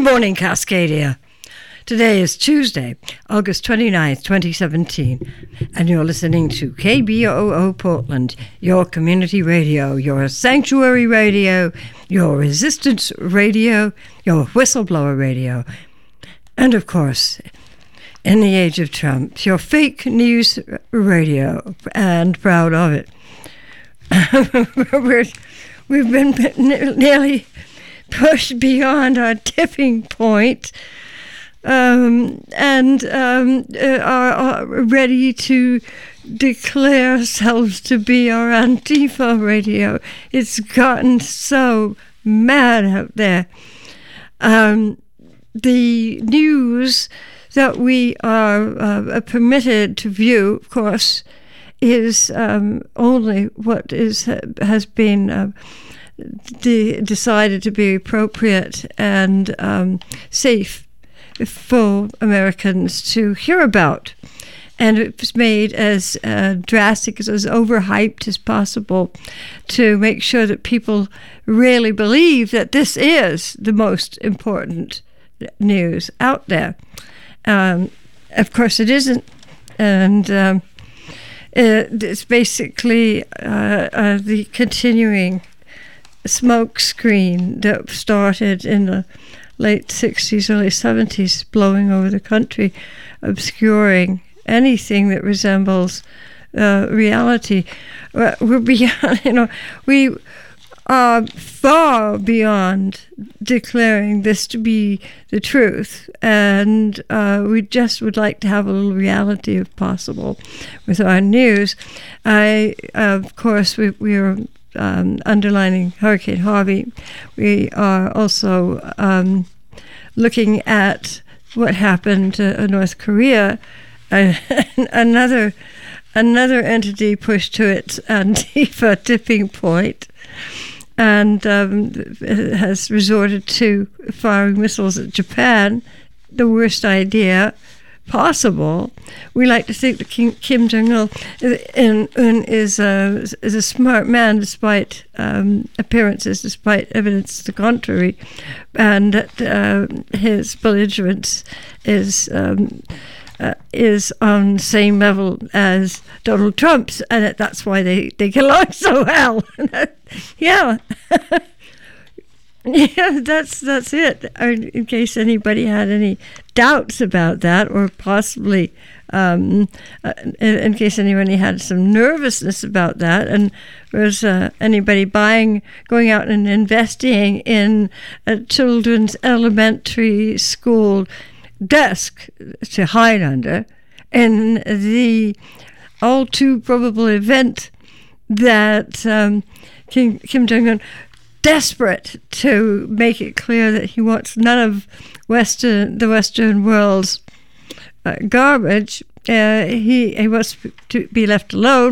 morning, Cascadia. Today is Tuesday, August 29th, 2017, and you're listening to KBOO Portland, your community radio, your sanctuary radio, your resistance radio, your whistleblower radio, and of course, in the age of Trump, your fake news radio, and proud of it. We've been nearly pushed beyond our tipping point, and are ready to declare ourselves to be our Antifa radio. It's gotten so mad out there. The news that we are permitted to view, of course, is only what has been decided to be appropriate and safe for Americans to hear about. And it was made as drastic, as overhyped as possible to make sure that people really believe that this is the most important news out there. Of course, it isn't. And it's basically the continuing smoke screen that started in the late 60s, early 70s, blowing over the country, obscuring anything that resembles reality. We're beyond, we are far beyond declaring this to be the truth, and we just would like to have a little reality, if possible, with our news. Of course, we are underlining Hurricane Harvey. We are also looking at what happened to North Korea. Another entity pushed to its Antifa tipping point, and has resorted to firing missiles at Japan, the worst idea possible. We like to think that Kim Jong-un is a smart man, despite appearances, despite evidence to the contrary, and that his belligerence is on the same level as Donald Trump's, and that's why they get along so well. Yeah. Yeah, that's it. In case anybody had any doubts about that, or possibly in case anybody had some nervousness about that, and was anybody going out and investing in a children's elementary school desk to hide under, in the all too probable event that Kim Jong-un, desperate to make it clear that he wants none of the Western world's garbage, he wants to be left alone.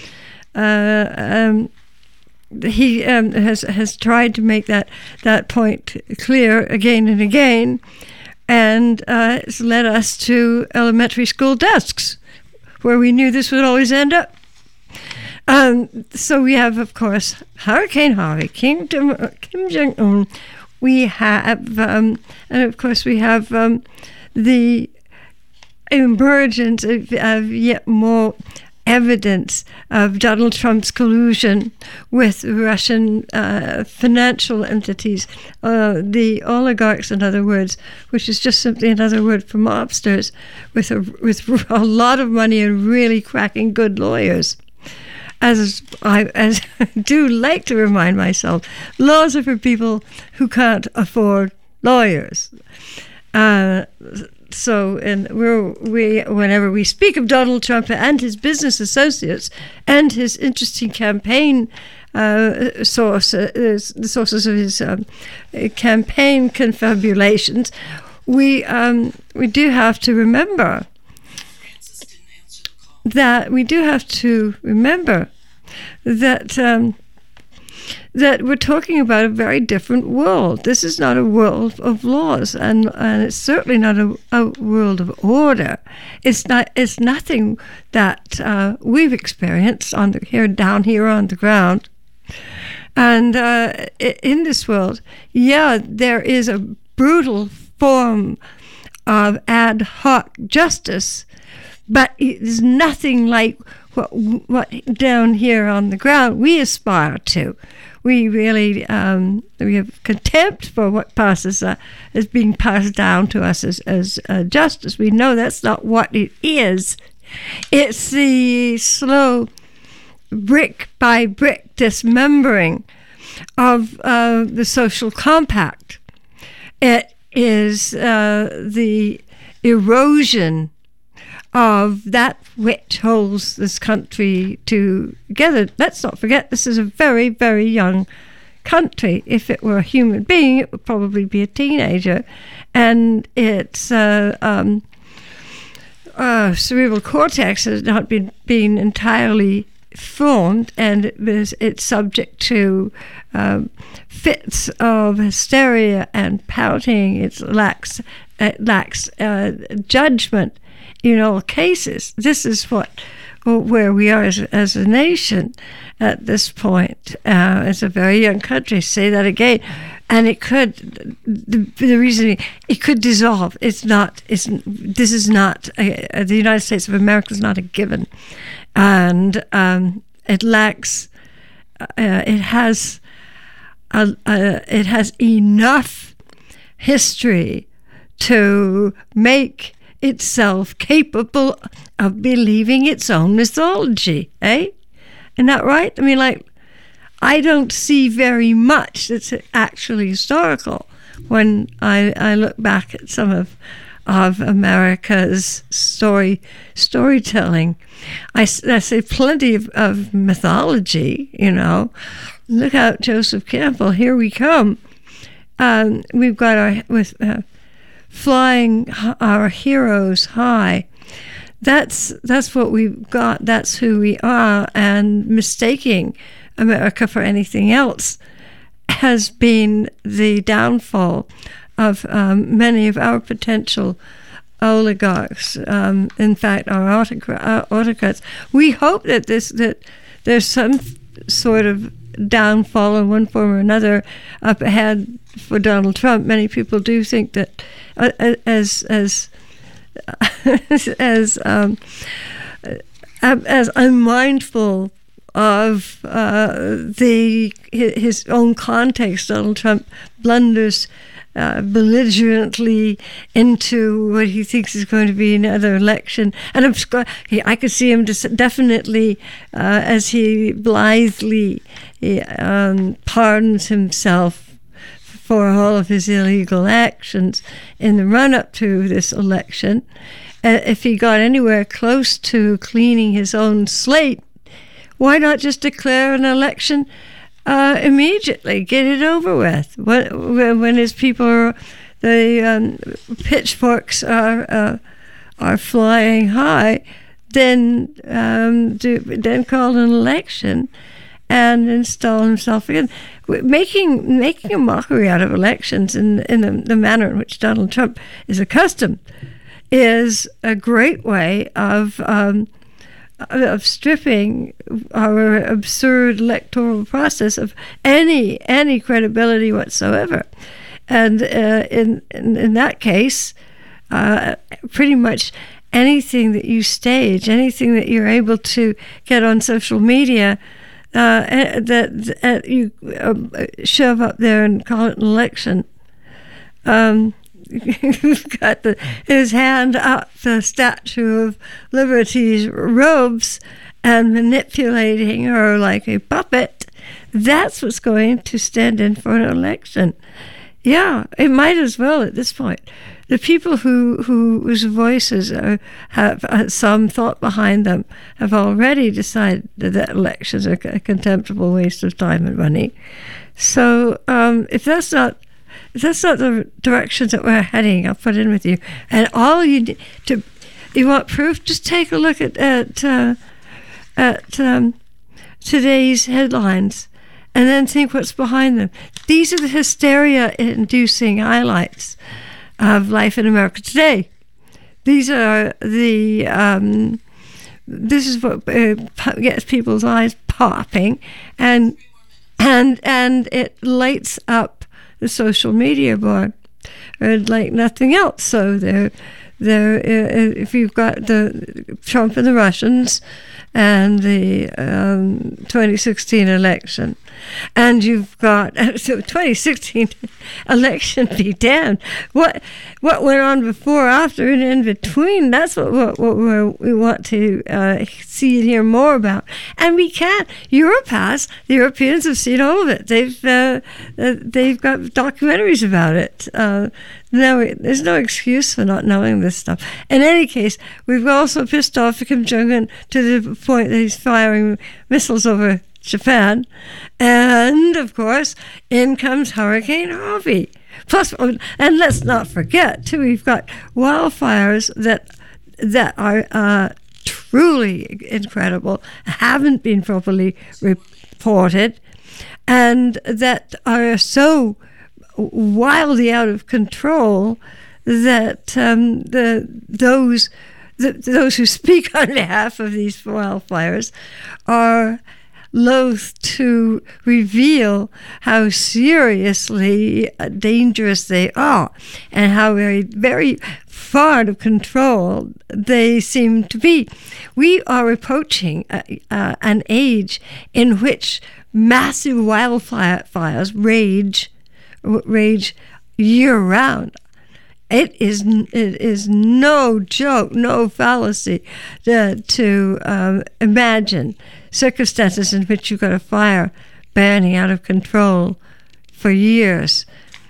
He has tried to make that point clear again and again, and it's led us to elementary school desks, where we knew this would always end up. So we have, of course, Hurricane Harvey, Kim Jong-un. We have, and of course, we have the emergence of yet more evidence of Donald Trump's collusion with Russian financial entities, the oligarchs, in other words, which is just simply another word for mobsters, with a lot of money and really cracking good lawyers. As I do like to remind myself, laws are for people who can't afford lawyers. So, whenever we speak of Donald Trump and his business associates and his interesting campaign the sources of his campaign confabulations, we do have to remember that that we're talking about a very different world. This is not a world of laws, and it's certainly not a world of order. It's nothing that we've experienced down here on the ground. And in this world, there is a brutal form of ad hoc justice, but it's nothing like what down here on the ground we aspire to. We really we have contempt for what passes is being passed down to us as justice. We know that's not what it is. It's the slow, brick by brick dismembering of the social compact. It is the erosion of that which holds this country together. Let's not forget, this is a very, very young country. If it were a human being, it would probably be a teenager. And its cerebral cortex has not been entirely formed, and it's subject to fits of hysteria and pouting. It lacks judgment in all cases. This is where we are as a nation at this point. It's a very young country. Say that again, and it could. The reason it could dissolve. This is not the United States of America is not a given, and it lacks. It has enough history to make itself capable of believing its own mythology, eh? Isn't that right? I mean, I don't see very much that's actually historical when I look back at some of America's storytelling. I see plenty of mythology, Look out, Joseph Campbell, here we come. We've got flying our heroes high. That's what we've got. That's who we are. And mistaking America for anything else has been the downfall of many of our potential oligarchs. In fact, our autocrats. We hope that there's some sort of downfall in one form or another up ahead for Donald Trump. Many people do think that as unmindful of his own context, Donald Trump blunders belligerently into what he thinks is going to be another election. And I could see him definitely as he blithely pardons himself for all of his illegal actions in the run-up to this election. If he got anywhere close to cleaning his own slate, why not just declare an election immediately, get it over with? When his people, the pitchforks are flying high, then call an election and install himself again. Making a mockery out of elections in the manner in which Donald Trump is accustomed is a great way of stripping our absurd electoral process of any credibility whatsoever. And in that case, pretty much anything that you stage, anything that you're able to get on social media, that you shove up there and call it an election. You've got his hand up the Statue of Liberty's robes and manipulating her like a puppet. That's what's going to stand in for an election. Yeah, it might as well at this point. The people whose voices have some thought behind them have already decided that elections are a contemptible waste of time and money. So if that's not the direction that we're heading, I'll put in with you. And all you want proof? Just take a look at today's headlines, and then think what's behind them. These are the hysteria-inducing highlights of life in America today. These are this is what gets people's eyes popping, and it lights up the social media board. are like nothing else. So they're if you've got the Trump and the Russians and the 2016 election, and you've got so 2016 election be damned. What went on before, after, and in between? That's what we want to see and hear more about. And we can't. Europe has. The Europeans have seen all of it. They've got documentaries about it. No, there's no excuse for not knowing this stuff. In any case, we've also pissed off Kim Jong-un to the point that he's firing missiles over Japan. And, of course, in comes Hurricane Harvey. Plus, and let's not forget, too, we've got wildfires that are truly incredible, haven't been properly reported, and that are so wildly out of control that those who speak on behalf of these wildfires are loath to reveal how seriously dangerous they are and how very, very far out of control they seem to be. We are approaching an age in which massive wildfires rage year-round. It is no joke, no fallacy to imagine circumstances in which you've got a fire burning out of control for years.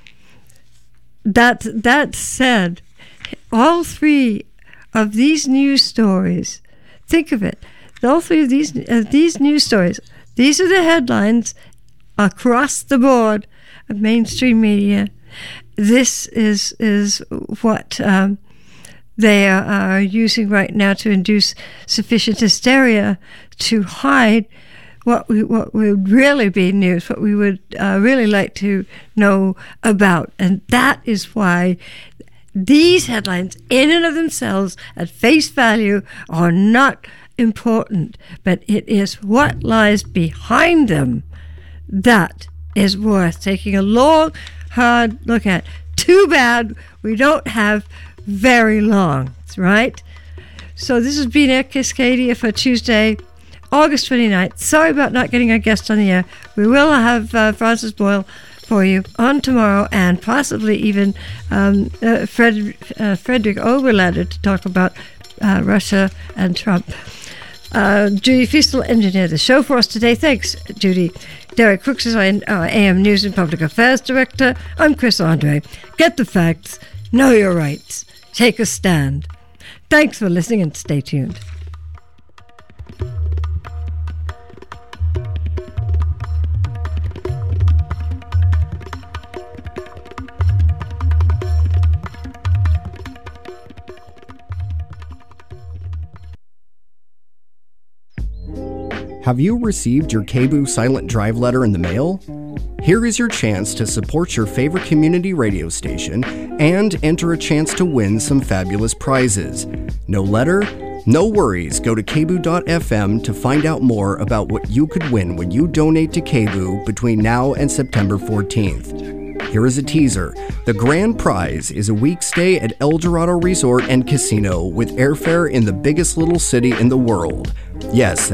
That said, all three of these news stories, think of it, all three of these news stories, these are the headlines across the board of mainstream media. This is what they are using right now to induce sufficient hysteria to hide what would really be news, what we would really like to know about. And that is why these headlines, in and of themselves, at face value, are not important. But it is what lies behind them that is worth taking a long, hard look at. Too bad we don't have very long, right? So this has been Air Cascadia for Tuesday, August 29th. Sorry about not getting our guest on the air. We will have Francis Boyle for you on tomorrow, and possibly even Frederick Oberlander to talk about Russia and Trump. Judy Feastel engineered the show for us today. Thanks, Judy. Derek Crooks is our AM News and Public Affairs Director. I'm Chris Andre. Get the facts, know your rights, take a stand. Thanks for listening and stay tuned. Have you received your KBOO Silent Drive letter in the mail? Here is your chance to support your favorite community radio station and enter a chance to win some fabulous prizes. No letter? No worries. Go to kboo.fm to find out more about what you could win when you donate to KBOO between now and September 14th. Here is a teaser. The grand prize is a week stay at El Dorado Resort and Casino with airfare in the biggest little city in the world. Yes,